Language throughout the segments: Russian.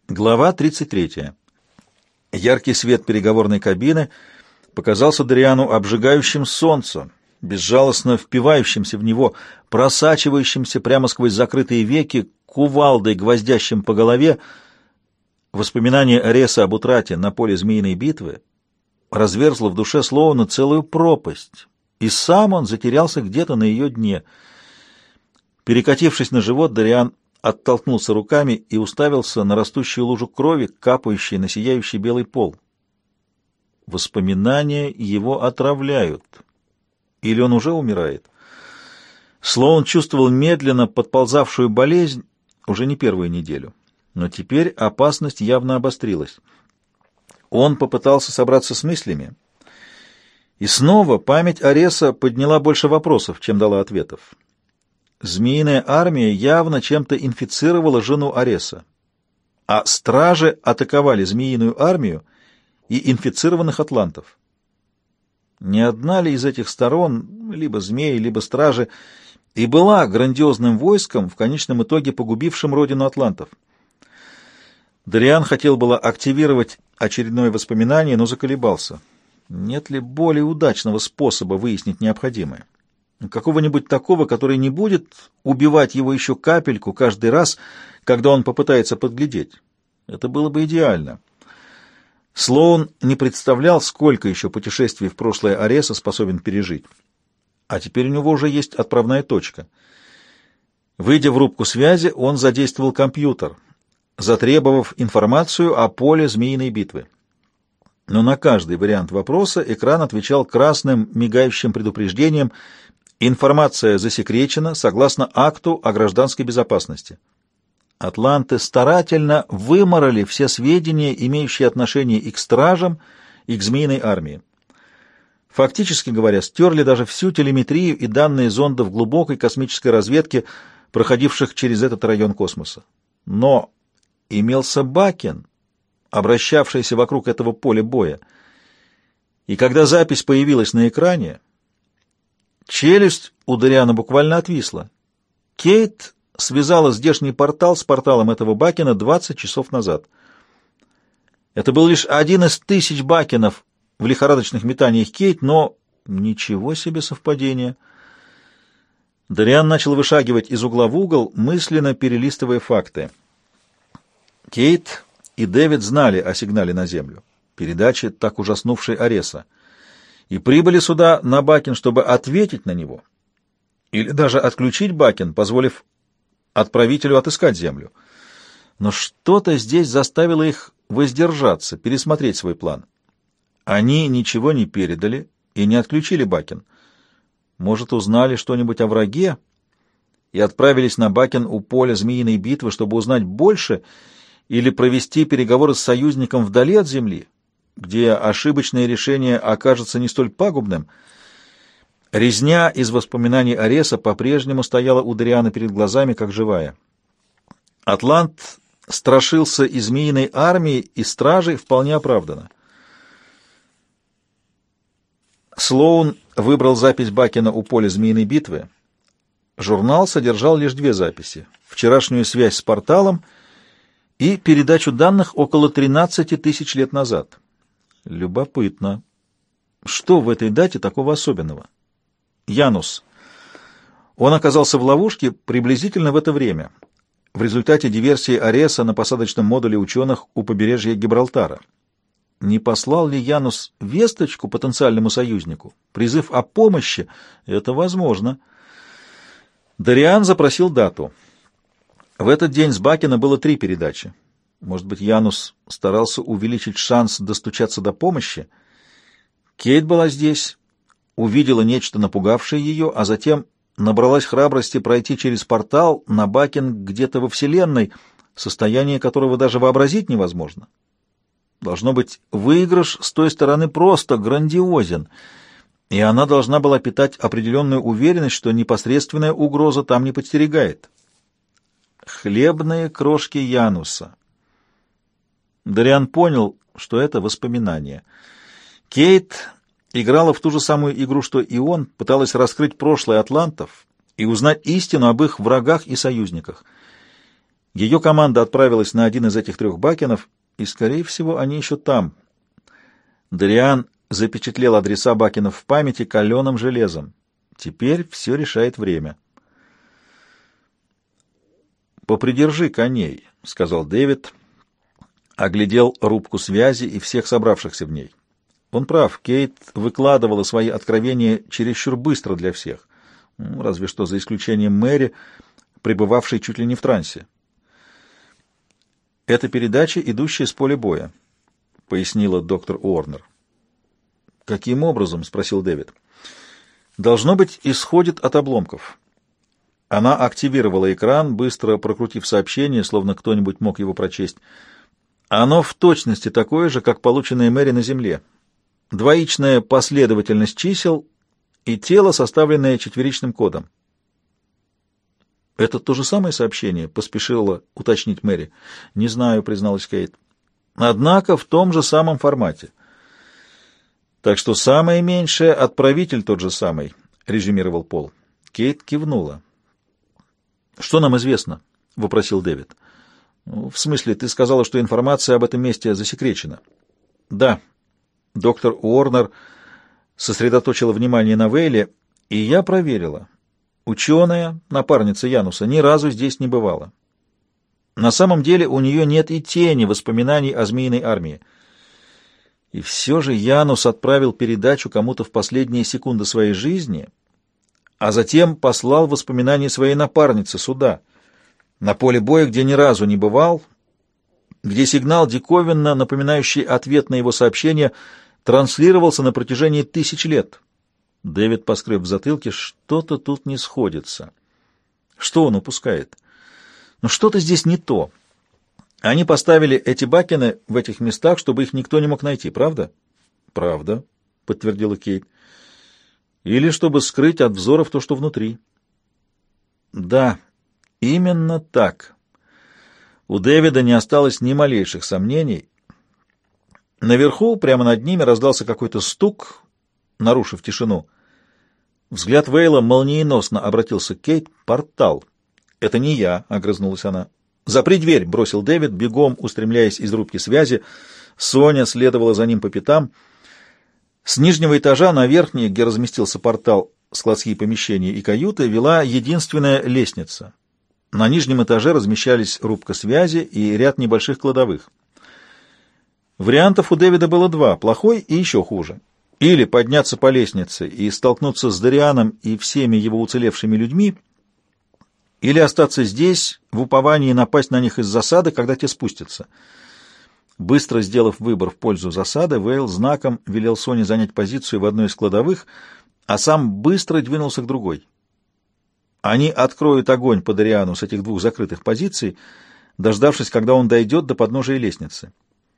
Глава 33. Яркий свет переговорной кабины показался Дариану обжигающим солнцем, безжалостно впивающимся в него, просачивающимся прямо сквозь закрытые веки, кувалдой, гвоздящим по голове. Воспоминание Ареса об утрате на поле змеиной битвы разверзло в душе Слоуна целую пропасть, и сам он затерялся где-то на ее дне. Перекатившись на живот, Дариан оттолкнулся руками и уставился на растущую лужу крови, капающей на сияющий белый пол. Воспоминания его отравляют. Или он уже умирает? Слоун чувствовал медленно подползавшую болезнь уже не первую неделю. Но теперь опасность явно обострилась. Он попытался собраться с мыслями, и снова память Ареса подняла больше вопросов, чем дала ответов. Змеиная армия явно чем-то инфицировала жену Ареса, а стражи атаковали змеиную армию и инфицированных атлантов. Не одна ли из этих сторон, либо змеи, либо стражи, и была грандиозным войском, в конечном итоге погубившим родину атлантов? Дариан хотел было активировать очередное воспоминание, но заколебался. Нет ли более удачного способа выяснить необходимое? Какого-нибудь такого, который не будет убивать его еще капельку каждый раз, когда он попытается подглядеть. Это было бы идеально. Слоун не представлял, сколько еще путешествий в прошлое Ареса способен пережить. А теперь у него уже есть отправная точка. Выйдя в рубку связи, он задействовал компьютер, затребовав информацию о поле змеиной битвы. Но на каждый вариант вопроса экран отвечал красным мигающим предупреждением: информация засекречена согласно акту о гражданской безопасности. Атланты старательно выморали все сведения, имеющие отношение и к стражам, и к змеиной армии. Фактически говоря, стерли даже всю телеметрию и данные зондов глубокой космической разведки, проходивших через этот район космоса. Но имелся Бакен, обращавшийся вокруг этого поля боя. И когда запись появилась на экране, челюсть у Дариана буквально отвисла. Кейт связала здешний портал с порталом этого Бакена 20 часов назад. Это был лишь один из 1000 Бакенов в лихорадочных метаниях Кейт, но ничего себе совпадение. Дариан начал вышагивать из угла в угол, мысленно перелистывая факты. Кейт и Дэвид знали о сигнале на Землю, передаче, так ужаснувшей Ареса, и прибыли сюда на Бакен, чтобы ответить на него, или даже отключить Бакен, позволив отправителю отыскать Землю. Но что-то здесь заставило их воздержаться, пересмотреть свой план. Они ничего не передали и не отключили Бакен. Может, узнали что-нибудь о враге и отправились на Бакен у поля змеиной битвы, чтобы узнать больше, или провести переговоры с союзником вдали от Земли, где ошибочное решение окажется не столь пагубным. Резня из воспоминаний Ареса по-прежнему стояла у Дариана перед глазами, как живая. Атлант страшился и змеиной армии, и стражей вполне оправданно. Слоун выбрал запись Бакена у поля змеиной битвы. Журнал содержал лишь 2 записи: вчерашнюю связь с порталом и передачу данных около 13 тысяч лет назад. Любопытно. Что в этой дате такого особенного? Янус. Он оказался в ловушке приблизительно в это время, в результате диверсии Ареса на посадочном модуле ученых у побережья Гибралтара. Не послал ли Янус весточку потенциальному союзнику? Призыв о помощи? Это возможно. Дариан запросил дату. В этот день с Бакена было 3 передачи. Может быть, Янус старался увеличить шанс достучаться до помощи? Кейт была здесь, увидела нечто, напугавшее ее, а затем набралась храбрости пройти через портал на Бакен где-то во Вселенной, состояние которого даже вообразить невозможно. Должно быть, выигрыш с той стороны просто грандиозен, и она должна была питать определенную уверенность, что непосредственная угроза там не подстерегает. Хлебные крошки Януса. Дариан понял, что это воспоминание. Кейт играла в ту же самую игру, что и он, пыталась раскрыть прошлое атлантов и узнать истину об их врагах и союзниках. Ее команда отправилась на один из этих 3 бакенов, и, скорее всего, они еще там. Дариан запечатлел адреса бакенов в памяти каленым железом. Теперь все решает время. «Попридержи коней», — сказал Дэвид, оглядел рубку связи и всех собравшихся в ней. Он прав, Кейт выкладывала свои откровения чересчур быстро для всех, разве что за исключением Мэри, пребывавшей чуть ли не в трансе. «Это передача, идущая с поля боя», — пояснила доктор Уорнер. «Каким образом?» — спросил Дэвид. «Должно быть, исходит от обломков». Она активировала экран, быстро прокрутив сообщение, словно кто-нибудь мог его прочесть. Оно в точности такое же, как полученное Мэри на Земле. Двоичная последовательность чисел и тело, составленное четверичным кодом. «Это то же самое сообщение?» — поспешила уточнить Мэри. «Не знаю», — призналась Кейт. «Однако в том же самом формате». «Так что самое меньшее — отправитель тот же самый», — резюмировал Пол. Кейт кивнула. «Что нам известно?» — вопросил Дэвид. «В смысле, ты сказала, что информация об этом месте засекречена?» «Да». Доктор Уорнер сосредоточила внимание на Вейле, и я проверила. Ученая, напарница Януса, ни разу здесь не бывала. На самом деле у нее нет и тени воспоминаний о Змеиной армии. И все же Янус отправил передачу кому-то в последние секунды своей жизни, а затем послал воспоминания своей напарницы сюда, на поле боя, где ни разу не бывал, где сигнал, диковинно напоминающий ответ на его сообщение, транслировался на протяжении 1000 лет. Дэвид поскреб в затылке, что-то тут не сходится. Что он упускает? Но что-то здесь не то. Они поставили эти бакены в этих местах, чтобы их никто не мог найти, правда? Правда, подтвердила Кейт. Или чтобы скрыть от взоров то, что внутри. Да, именно так. У Дэвида не осталось ни малейших сомнений. Наверху, прямо над ними, раздался какой-то стук, нарушив тишину. Взгляд Вейла молниеносно обратился к Кейт. «Портал». «Это не я», — огрызнулась она. «Запри дверь», — бросил Дэвид, бегом устремляясь из рубки связи. Соня следовала за ним по пятам. С нижнего этажа на верхний, где разместился портал, складские помещения и каюты, вела единственная лестница. На нижнем этаже размещались рубка связи и ряд небольших кладовых. Вариантов у Дэвида было 2, плохой и еще хуже. Или подняться по лестнице и столкнуться с Дарианом и всеми его уцелевшими людьми, или остаться здесь в уповании напасть на них из засады, когда те спустятся. Быстро сделав выбор в пользу засады, Вейл знаком велел Соне занять позицию в одной из кладовых, а сам быстро двинулся к другой. Они откроют огонь по Дариану с этих 2 закрытых позиций, дождавшись, когда он дойдет до подножия лестницы.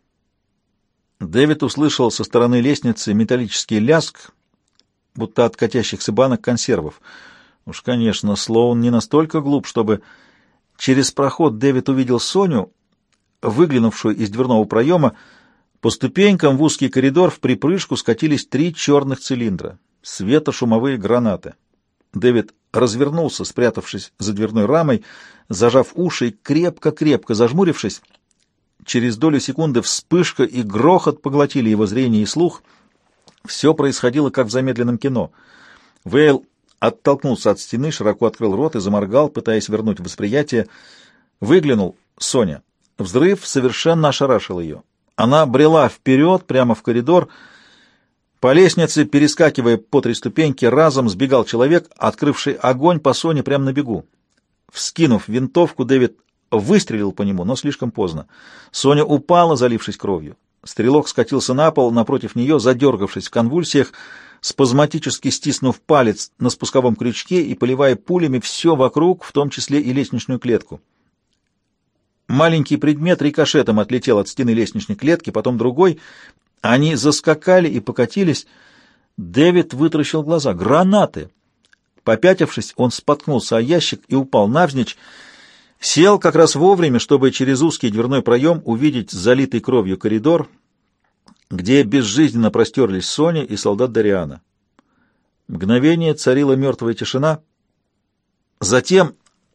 Дэвид услышал со стороны лестницы металлический лязг, будто от катящихся банок консервов. Уж, конечно, Слоун не настолько глуп, чтобы... Через проход Дэвид увидел Соню, выглянувшую из дверного проема. По ступенькам в узкий коридор в припрыжку скатились 3 черных цилиндра, светошумовые гранаты. Дэвид развернулся, спрятавшись за дверной рамой, зажав уши и крепко-крепко зажмурившись. Через долю секунды вспышка и грохот поглотили его зрение и слух. Все происходило, как в замедленном кино. Вейл оттолкнулся от стены, широко открыл рот и заморгал, пытаясь вернуть восприятие. Выглянул Соня. Взрыв совершенно ошарашил ее. Она брела вперед, прямо в коридор. По лестнице, перескакивая по 3 ступеньки, разом сбегал человек, открывший огонь по Соне прямо на бегу. Вскинув винтовку, Дэвид выстрелил по нему, но слишком поздно. Соня упала, залившись кровью. Стрелок скатился на пол напротив нее, задергавшись в конвульсиях, спазматически стиснув палец на спусковом крючке и поливая пулями все вокруг, в том числе и лестничную клетку. Маленький предмет рикошетом отлетел от стены лестничной клетки, потом другой. Они заскакали и покатились. Дэвид вытаращил глаза. Гранаты! Попятившись, он споткнулся о ящик и упал навзничь. Сел как раз вовремя, чтобы через узкий дверной проем увидеть залитый кровью коридор, где безжизненно простерлись Соня и солдат Дариана. Мгновение царила мертвая тишина. Затем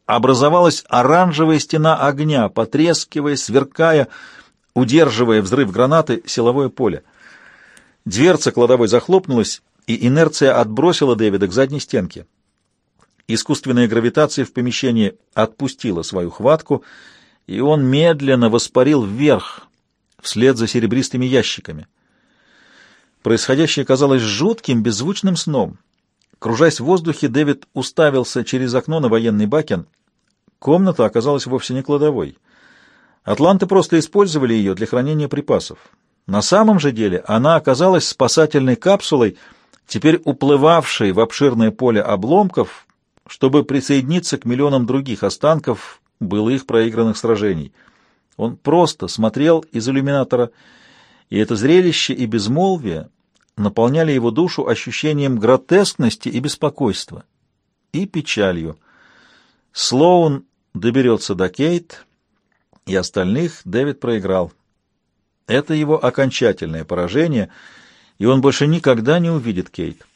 образовалась оранжевая стена огня, потрескивая, сверкая, удерживая взрыв гранаты силовое поле. Дверца кладовой захлопнулась, и инерция отбросила Дэвида к задней стенке. Искусственная гравитация в помещении отпустила свою хватку, и он медленно воспарил вверх, вслед за серебристыми ящиками. Происходящее казалось жутким, беззвучным сном. Кружась в воздухе, Дэвид уставился через окно на военный бакен. Комната оказалась вовсе не кладовой. Атланты просто использовали ее для хранения припасов. На самом же деле она оказалась спасательной капсулой, теперь уплывавшей в обширное поле обломков, чтобы присоединиться к миллионам других останков былых проигранных сражений. Он просто смотрел из иллюминатора, и это зрелище и безмолвие наполняли его душу ощущением гротескности и беспокойства, и печалью. Слоун доберется до Кейт, и остальных Дэвид проиграл. Это его окончательное поражение, и он больше никогда не увидит Кейт.